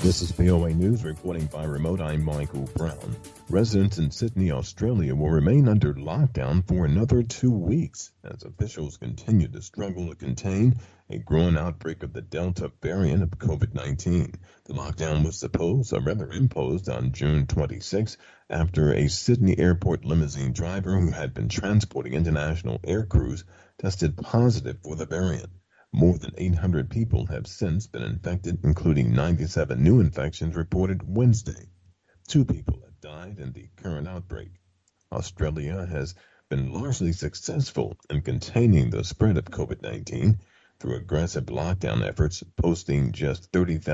This is VOA News reporting by remote. I'm Michael Brown. Residents in Sydney, Australia will remain under lockdown for another 2 weeks as officials continue to struggle to contain a growing outbreak of the Delta variant of COVID-19. The lockdown was imposed on June 26 after a Sydney airport limousine driver who had been transporting international air crews tested positive for the variant. More than 800 people have since been infected, including 97 new infections reported Wednesday. 2 people have died in the current outbreak. Australia has been largely successful in containing the spread of COVID-19 through aggressive lockdown efforts, posting just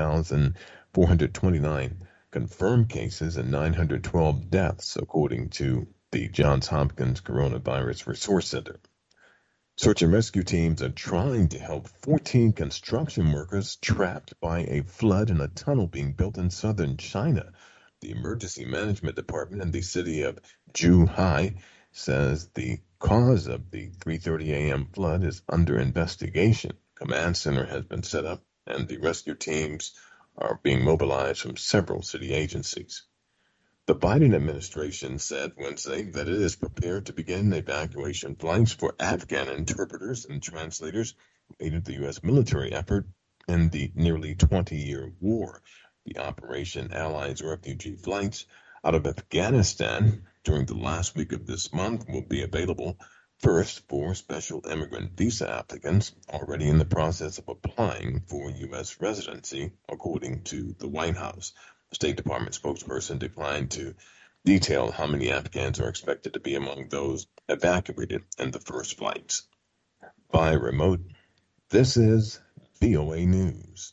30,429 confirmed cases and 912 deaths, according to the Johns Hopkins Coronavirus Resource Center. Search and rescue teams are trying to help 14 construction workers trapped by a flood in a tunnel being built in southern China. The Emergency Management Department in the city of Zhuhai says the cause of the 3:30 a.m. flood is under investigation. Command center has been set up, and the rescue teams are being mobilized from several city agencies. The Biden administration said Wednesday that it is prepared to begin evacuation flights for Afghan interpreters and translators who aided the U.S. military effort in the nearly 20-year war. The Operation Allies refugee flights out of Afghanistan during the last week of this month will be available first for special immigrant visa applicants already in the process of applying for U.S. residency, according to the White House. The State Department spokesperson declined to detail how many Afghans are expected to be among those evacuated in the first flights. By remote, this is VOA News.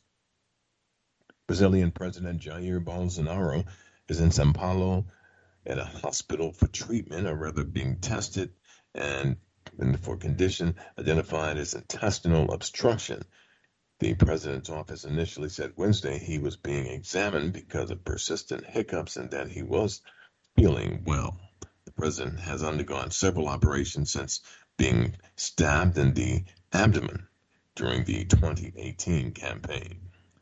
Brazilian President Jair Bolsonaro is in São Paulo at a hospital for treatment, or rather being tested, and for a condition identified as intestinal obstruction. The president's office initially said Wednesday he was being examined because of persistent hiccups and that he was feeling well. The president has undergone several operations since being stabbed in the abdomen during the 2018 campaign.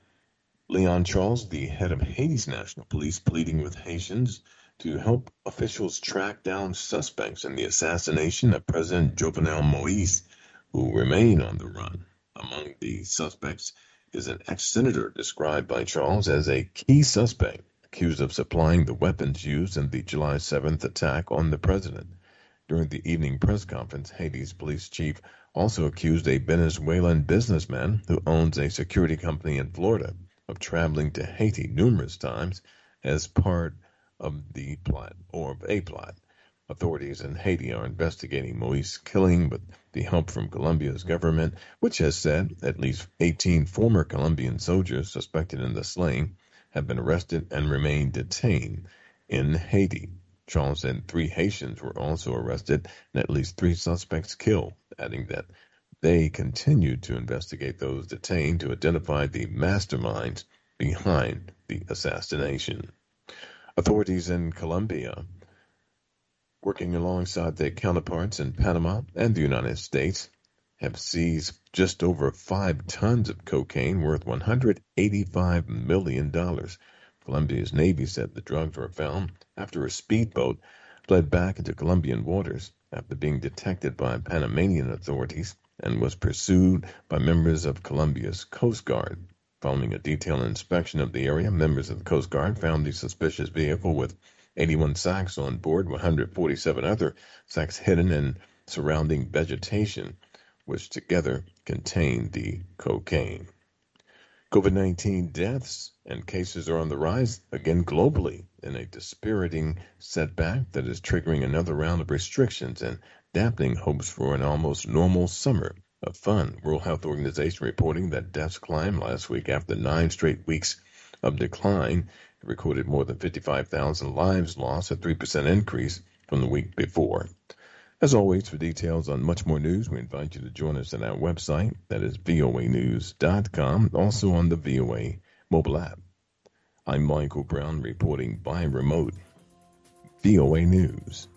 Leon Charles, the head of Haiti's National Police, pleading with Haitians to help officials track down suspects in the assassination of President Jovenel Moïse, who remain on the run. Among the suspects is an ex-senator described by Charles as a key suspect, accused of supplying the weapons used in the July 7th attack on the president. During the evening press conference, Haiti's police chief also accused a Venezuelan businessman who owns a security company in Florida of traveling to Haiti numerous times as part of the plot, or of a plot. Authorities in Haiti are investigating Moïse's killing with the help from Colombia's government, which has said at least 18 former Colombian soldiers suspected in the slaying have been arrested and remain detained in Haiti. Charles said 3 Haitians were also arrested and at least 3 suspects killed, adding that they continue to investigate those detained to identify the masterminds behind the assassination. Authorities in Colombia, working alongside their counterparts in Panama and the United States, have seized just over 5 tons of cocaine worth $185 million. Colombia's Navy said the drugs were found after a speedboat fled back into Colombian waters after being detected by Panamanian authorities and was pursued by members of Colombia's Coast Guard. Following a detailed inspection of the area, members of the Coast Guard found the suspicious vehicle with 81 sacks on board, 147 other sacks hidden in surrounding vegetation, which together contained the cocaine. COVID-19 deaths and cases are on the rise again globally in a dispiriting setback that is triggering another round of restrictions and dampening hopes for an almost normal summer of fun. World Health Organization reporting that deaths climbed last week after 9 straight weeks of decline. It recorded more than 55,000 lives lost, a 3% increase from the week before. As always, for details on much more news, we invite you to join us at our website, that is voanews.com, also on the VOA mobile app. I'm Michael Brown reporting by remote. VOA News.